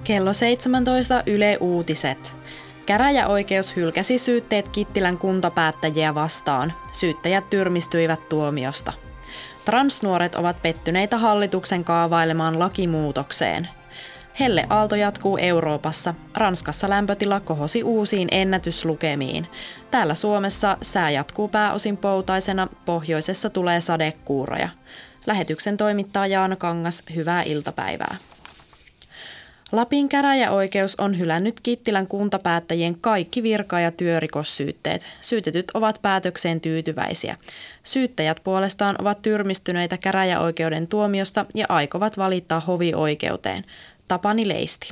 Kello 17 Yle Uutiset. Käräjäoikeus hylkäsi syytteet Kittilän kuntapäättäjiä vastaan. Syyttäjät tyrmistyivät tuomiosta. Transnuoret ovat pettyneitä hallituksen kaavailemaan lakimuutokseen. Helleaalto jatkuu Euroopassa. Ranskassa lämpötila kohosi uusiin ennätyslukemiin. Täällä Suomessa sää jatkuu pääosin poutaisena, pohjoisessa tulee sadekuuroja. Lähetyksen toimittaa Jaana Kangas, hyvää iltapäivää. Lapin käräjäoikeus on hylännyt Kittilän kuntapäättäjien kaikki virka- ja työrikossyytteet. Syytetyt ovat päätökseen tyytyväisiä. Syyttäjät puolestaan ovat tyrmistyneitä käräjäoikeuden tuomiosta ja aikovat valittaa hovioikeuteen. Tapani Leisti.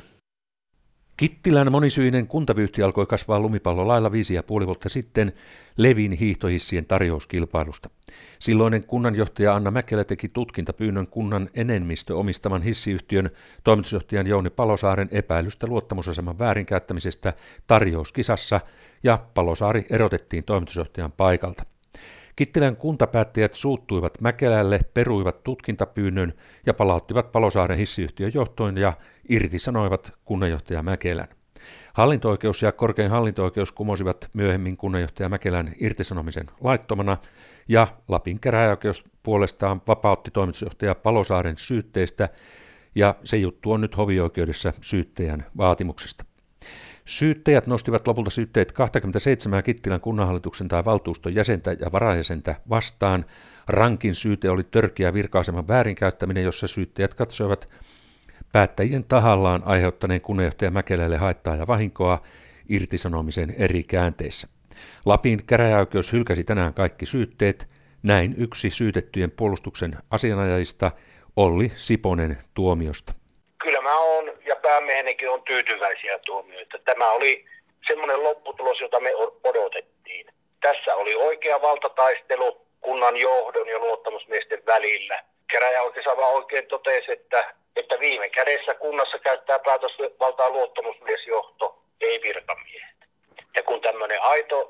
Kittilän monisyinen kuntavyyhti alkoi kasvaa lumipallolailla 5,5 vuotta sitten Levin hiihtohissien tarjouskilpailusta. Silloinen kunnanjohtaja Anna Mäkelä teki tutkintapyynnön kunnan enemmistö omistaman hissiyhtiön toimitusjohtajan Jouni Palosaaren epäilystä luottamusaseman väärinkäyttämisestä tarjouskisassa ja Palosaari erotettiin toimitusjohtajan paikalta. Kittilän kuntapäättäjät suuttuivat Mäkelälle, peruivat tutkintapyynnön ja palauttivat Palosaaren hissiyhtiön johtoon ja irtisanoivat kunnanjohtaja Mäkelän. Hallinto-oikeus ja korkein hallinto-oikeus kumosivat myöhemmin kunnanjohtaja Mäkelän irtisanomisen laittomana ja Lapin käräjäoikeus puolestaan vapautti toimitusjohtaja Palosaaren syytteistä ja se juttu on nyt hovioikeudessa syyttäjän vaatimuksesta. Syyttäjät nostivat lopulta syytteet 27 Kittilän kunnanhallituksen tai valtuuston jäsentä ja varajäsentä vastaan. Rankin syyte oli törkeä virka-aseman väärinkäyttäminen, jossa syyttäjät katsoivat päättäjien tahallaan aiheuttaneen kunnanjohtaja Mäkelälle haittaa ja vahinkoa irtisanomisen eri käänteissä. Lapin käräjäoikeus hylkäsi tänään kaikki syytteet. Näin yksi syytettyjen puolustuksen asianajajista Olli Siponen tuomiosta. Kyllä mä oon ja päämiehenikin on tyytyväisiä tuomioita. Tämä oli semmoinen lopputulos, jota me odotettiin. Tässä oli oikea valtataistelu kunnan johdon ja luottamusmiesten välillä. Käräjäoikeus aivan oikein totesi, että viime kädessä kunnassa käyttää päätösvaltaa luottamusmiesjohto, ei virkamiehet. Ja kun tämmöinen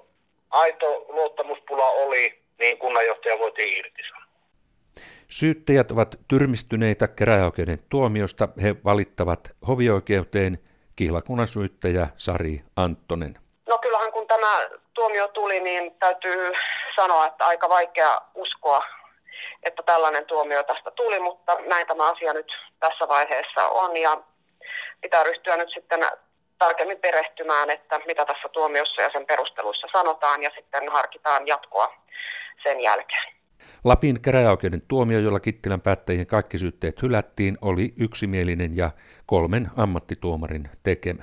aito luottamuspula oli, niin kunnanjohtaja voitiin irtisanoa. Syyttäjät ovat tyrmistyneitä käräjäoikeuden tuomiosta. He valittavat hovioikeuteen. Kihlakunnan syyttäjä Sari Anttonen. No kyllähän kun tämä tuomio tuli, niin täytyy sanoa, että aika vaikea uskoa, että tällainen tuomio tästä tuli, mutta näin tämä asia nyt tässä vaiheessa on ja pitää ryhtyä nyt sitten tarkemmin perehtymään, että mitä tässä tuomiossa ja sen perusteluissa sanotaan ja sitten harkitaan jatkoa sen jälkeen. Lapin käräjäoikeuden tuomio, jolla Kittilän päättäjien kaikki syytteet hylättiin, oli yksimielinen ja 3 ammattituomarin tekemä.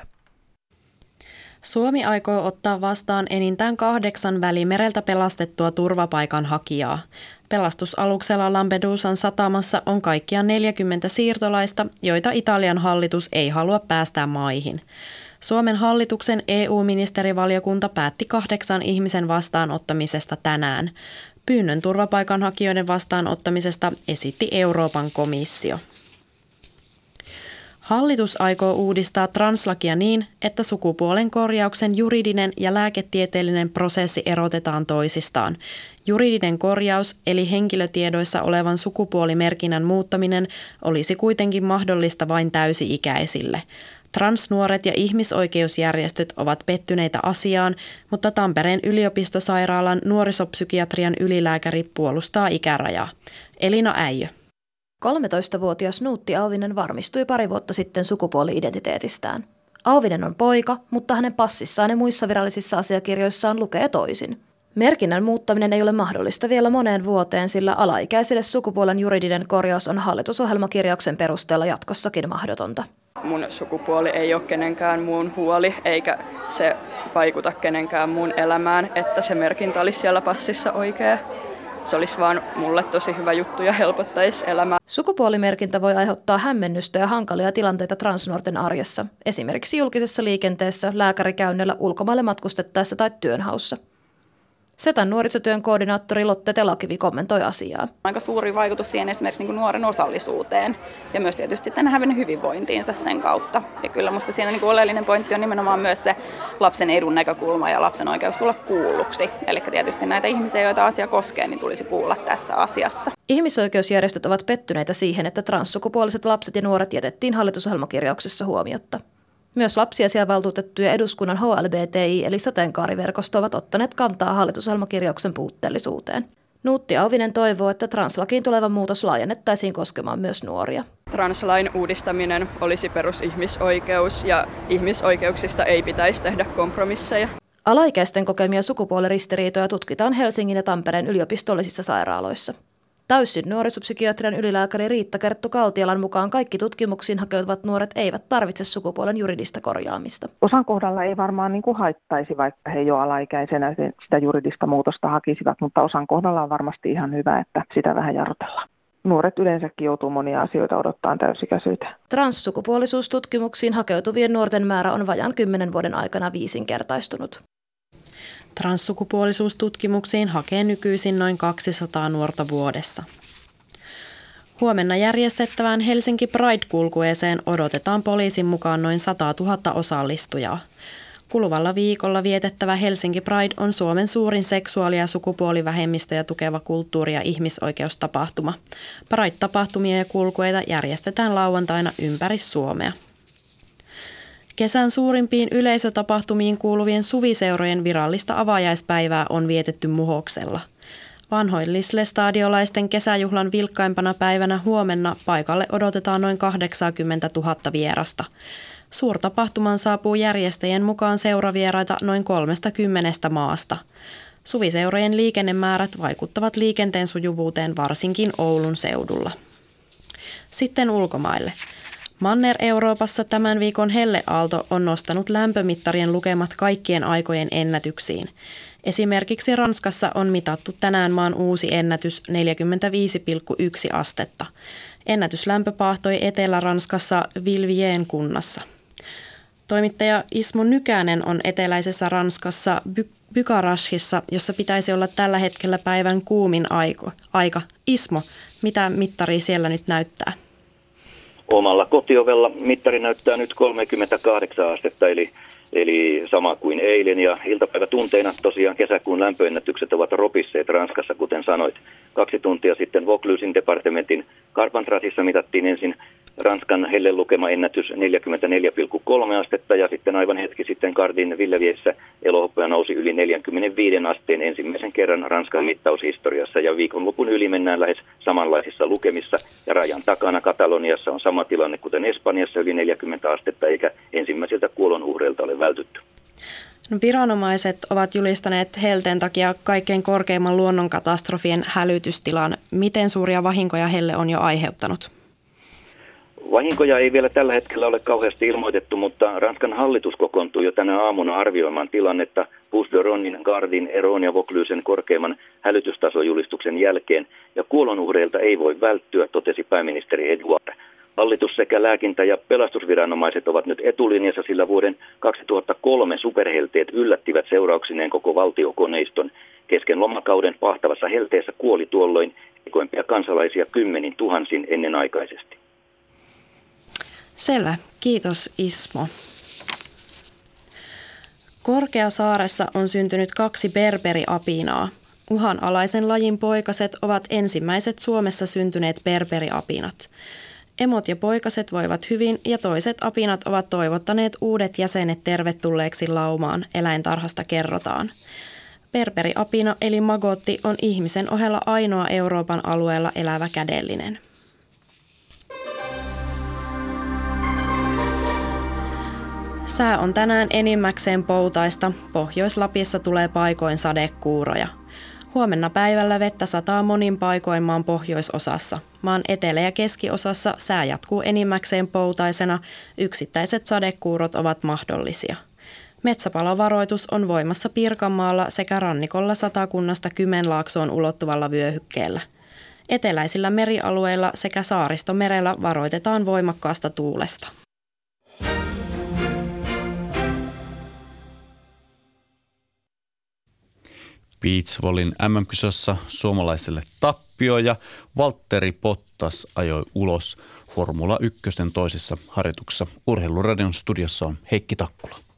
Suomi aikoo ottaa vastaan enintään 8 Välimereltä pelastettua turvapaikanhakijaa. Pelastusaluksella Lampedusan satamassa on kaikkiaan 40 siirtolaista, joita Italian hallitus ei halua päästää maihin. Suomen hallituksen EU-ministerivaliokunta päätti 8 ihmisen vastaanottamisesta tänään. Pyynnön turvapaikanhakijoiden vastaanottamisesta esitti Euroopan komissio. Hallitus aikoo uudistaa translakia niin, että sukupuolen korjauksen juridinen ja lääketieteellinen prosessi erotetaan toisistaan. Juridinen korjaus eli henkilötiedoissa olevan sukupuolimerkinnän muuttaminen olisi kuitenkin mahdollista vain täysi-ikäisille. Transnuoret ja ihmisoikeusjärjestöt ovat pettyneitä asiaan, mutta Tampereen yliopistosairaalan nuorisopsykiatrian ylilääkäri puolustaa ikärajaa. Elina Äijö. 13-vuotias Nuutti Auvinen varmistui pari vuotta sitten sukupuoli-identiteetistään. Auvinen on poika, mutta hänen passissaan ja muissa virallisissa asiakirjoissaan lukee toisin. Merkinnän muuttaminen ei ole mahdollista vielä moneen vuoteen, sillä alaikäisille sukupuolen juridinen korjaus on hallitusohjelmakirjauksen perusteella jatkossakin mahdotonta. Mun sukupuoli ei ole kenenkään muun huoli, eikä se vaikuta kenenkään muun elämään, että se merkintä olisi siellä passissa oikea. Se olisi vaan mulle tosi hyvä juttu ja helpottaisi elämää. Sukupuolimerkintä voi aiheuttaa hämmennystä ja hankalia tilanteita transnuorten arjessa, esimerkiksi julkisessa liikenteessä, lääkärikäynnillä, ulkomaille matkustettaessa tai työnhaussa. Setän nuorisotyön koordinaattori Lotte Telakivi kommentoi asiaa. Aika suuri vaikutus siihen esimerkiksi nuoren osallisuuteen ja myös tietysti hänen hyvinvointiinsa sen kautta. Ja kyllä minusta siinä oleellinen pointti on nimenomaan myös se lapsen edun näkökulma ja lapsen oikeus tulla kuulluksi. Eli tietysti näitä ihmisiä, joita asia koskee, niin tulisi kuulla tässä asiassa. Ihmisoikeusjärjestöt ovat pettyneitä siihen, että transsukupuoliset lapset ja nuoret jätettiin hallitusohjelmakirjauksessa huomiotta. Myös lapsiasiavaltuutettu ja eduskunnan HLBTI eli sateenkaariverkosto ovat ottaneet kantaa hallitusohjelmakirjauksen puutteellisuuteen. Nuutti Auvinen toivoo, että translakiin tuleva muutos laajennettaisiin koskemaan myös nuoria. Translain uudistaminen olisi perusihmisoikeus ja ihmisoikeuksista ei pitäisi tehdä kompromisseja. Alaikäisten kokemia sukupuoliristiriitoja tutkitaan Helsingin ja Tampereen yliopistollisissa sairaaloissa. Täysin nuorisopsykiatrian ylilääkäri Riitta Kerttu-Kaltiolan mukaan kaikki tutkimuksiin hakeutuvat nuoret eivät tarvitse sukupuolen juridista korjaamista. Osan kohdalla ei varmaan haittaisi, vaikka he jo alaikäisenä sitä juridista muutosta hakisivat, mutta osan kohdalla on varmasti ihan hyvä, että sitä vähän jarrutellaan. Nuoret yleensäkin joutuu monia asioita odottaa täysikäisyyteen. Transsukupuolisuustutkimuksiin hakeutuvien nuorten määrä on vajaan 10 vuoden aikana viisinkertaistunut. Transsukupuolisuustutkimuksiin hakee nykyisin noin 200 nuorta vuodessa. Huomenna järjestettävään Helsinki Pride-kulkueeseen odotetaan poliisin mukaan noin 100 000 osallistujaa. Kuluvalla viikolla vietettävä Helsinki Pride on Suomen suurin seksuaali- ja sukupuolivähemmistöjä tukeva kulttuuri- ja ihmisoikeustapahtuma. Pride-tapahtumia ja kulkueita järjestetään lauantaina ympäri Suomea. Kesän suurimpiin yleisötapahtumiin kuuluvien suviseurojen virallista avajaispäivää on vietetty Muhoksella. Vanhoillisille stadiolaisten kesäjuhlan vilkkaimpana päivänä huomenna paikalle odotetaan noin 80 000 vierasta. Suurtapahtuman saapuu järjestäjien mukaan seuravieraita noin 30 maasta. Suviseurojen liikennemäärät vaikuttavat liikenteen sujuvuuteen varsinkin Oulun seudulla. Sitten ulkomaille. Manner-Euroopassa tämän viikon helleaalto on nostanut lämpömittarien lukemat kaikkien aikojen ennätyksiin. Esimerkiksi Ranskassa on mitattu tänään maan uusi ennätys 45,1 astetta. Ennätyslämpö paahtoi Etelä-Ranskassa Vilvien kunnassa. Toimittaja Ismo Nykänen on eteläisessä Ranskassa Bukarestissa, jossa pitäisi olla tällä hetkellä päivän kuumin aika. Ismo, mitä mittari siellä nyt näyttää? Omalla kotiovella mittari näyttää nyt 38 astetta, eli sama kuin eilen. Ja iltapäivätunteina tosiaan kesäkuun lämpöennätykset ovat ropisseet Ranskassa, kuten sanoit. 2 tuntia sitten Vauclusin departementin Carpentrasissa mitattiin ensin Ranskan hellelukema ennätys 44,3 astetta ja sitten aivan hetki sitten Gardin Villeviessä elohopea nousi yli 45 asteen ensimmäisen kerran Ranskan mittaushistoriassa ja viikonlopun yli mennään lähes samanlaisissa lukemissa ja rajan takana Kataloniassa on sama tilanne kuten Espanjassa yli 40 astetta eikä ensimmäisiltä kuolonuhreilta ole vältytty. No, viranomaiset ovat julistaneet helteen takia kaikkein korkeimman luonnonkatastrofien hälytystilan. Miten suuria vahinkoja helle on jo aiheuttanut? Vahinkoja ei vielä tällä hetkellä ole kauheasti ilmoitettu, mutta Ranskan hallitus kokoontui jo tänä aamuna arvioimaan tilannetta Bouches-du-Rhonin, Gardin, Héraultin ja Vauclusen korkeimman hälytystasоjulistuksen jälkeen, ja kuolonuhreilta ei voi välttyä, totesi pääministeri Edouard. Hallitus sekä lääkintä- ja pelastusviranomaiset ovat nyt etulinjassa, sillä vuoden 2003 superhelteet yllättivät seurauksineen koko valtiokoneiston. Kesken lomakauden pahtavassa helteessä kuoli tuolloin heikoimpia kansalaisia 10 000 ennenaikaisesti. Selvä. Kiitos Ismo. Korkeasaaressa on syntynyt 2 berberiapinaa. Uhanalaisen lajin poikaset ovat ensimmäiset Suomessa syntyneet berberiapinat. Emot ja poikaset voivat hyvin ja toiset apinat ovat toivottaneet uudet jäsenet tervetulleeksi laumaan, eläintarhasta kerrotaan. Berberiapina eli magotti on ihmisen ohella ainoa Euroopan alueella elävä kädellinen. Sää on tänään enimmäkseen poutaista. Pohjois-Lapissa tulee paikoin sadekuuroja. Huomenna päivällä vettä sataa monin paikoin maan pohjoisosassa. Maan etelä- ja keskiosassa sää jatkuu enimmäkseen poutaisena. Yksittäiset sadekuurot ovat mahdollisia. Metsäpalovaroitus on voimassa Pirkanmaalla sekä rannikolla Satakunnasta Kymenlaaksoon ulottuvalla vyöhykkeellä. Eteläisillä merialueilla sekä Saaristomerellä varoitetaan voimakkaasta tuulesta. Beachvolleyn MM-kisossa suomalaiselle tappio ja Valtteri Bottas ajoi ulos Formula 1 toisessa harjoituksessa. Urheiluradion studiossa on Heikki Takkula.